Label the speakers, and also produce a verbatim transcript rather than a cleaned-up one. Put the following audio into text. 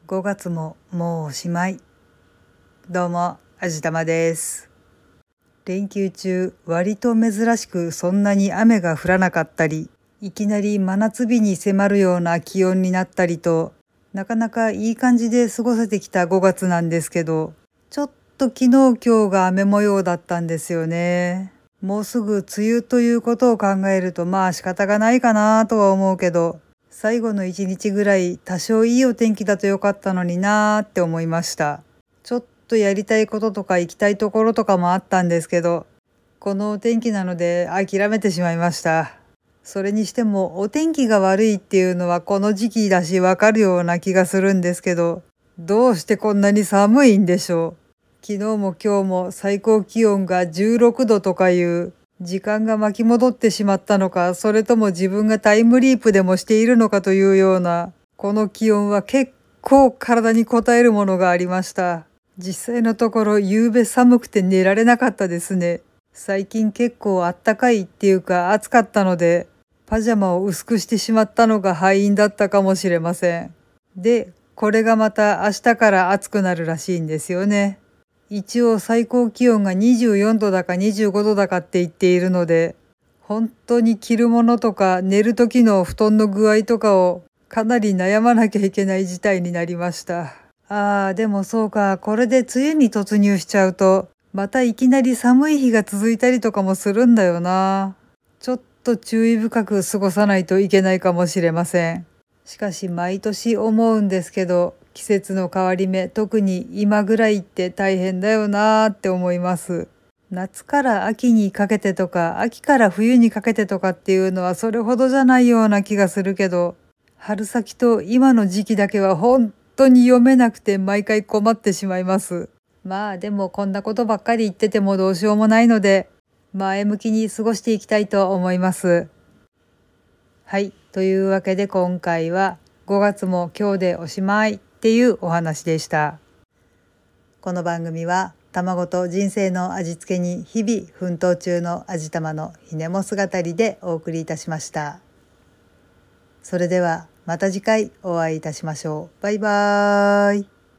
Speaker 1: ごがつももうおしまい。どうも、あじたまです。連休中、割と珍しくそんなに雨が降らなかったり、いきなり真夏日に迫るような気温になったりと、なかなかいい感じで過ごせてきたごがつなんですけど、ちょっと昨日今日が雨模様だったんですよね。もうすぐ梅雨ということを考えるとまあ仕方がないかなとは思うけど、最後の一日ぐらい多少いいお天気だとよかったのになーって思いました。ちょっとやりたいこととか行きたいところとかもあったんですけど、このお天気なので諦めてしまいました。それにしてもお天気が悪いっていうのはこの時期だしわかるような気がするんですけど、どうしてこんなに寒いんでしょう。昨日も今日も最高気温がじゅうろくどとかいう時間が巻き戻ってしまったのか、それとも自分がタイムリープでもしているのかというような、この気温は結構体に応えるものがありました。実際のところ夕べ寒くて寝られなかったですね。最近結構あったかいっていうか暑かったので、パジャマを薄くしてしまったのが敗因だったかもしれません。で、これがまた明日から暑くなるらしいんですよね。一応最高気温がにじゅうよんどだかにじゅうごどだかって言っているので、本当に着るものとか寝る時の布団の具合とかをかなり悩まなきゃいけない事態になりました。ああ、でもそうか、これで梅雨に突入しちゃうと、またいきなり寒い日が続いたりとかもするんだよな。ちょっと注意深く過ごさないといけないかもしれません。しかし毎年思うんですけど、季節の変わり目、特に今ぐらいって大変だよなーって思います。夏から秋にかけてとか、秋から冬にかけてとかっていうのはそれほどじゃないような気がするけど、春先と今の時期だけは本当に読めなくて毎回困ってしまいます。まあでもこんなことばっかり言っててもどうしようもないので、前向きに過ごしていきたいと思います。はい、というわけで今回はごがつも今日でおしまいっていうお話でした。この番組は卵と人生の味付けに日々奮闘中の味玉のひねも姿りでお送りいたしました。それではまた次回お会いいたしましょう。バイバーイ。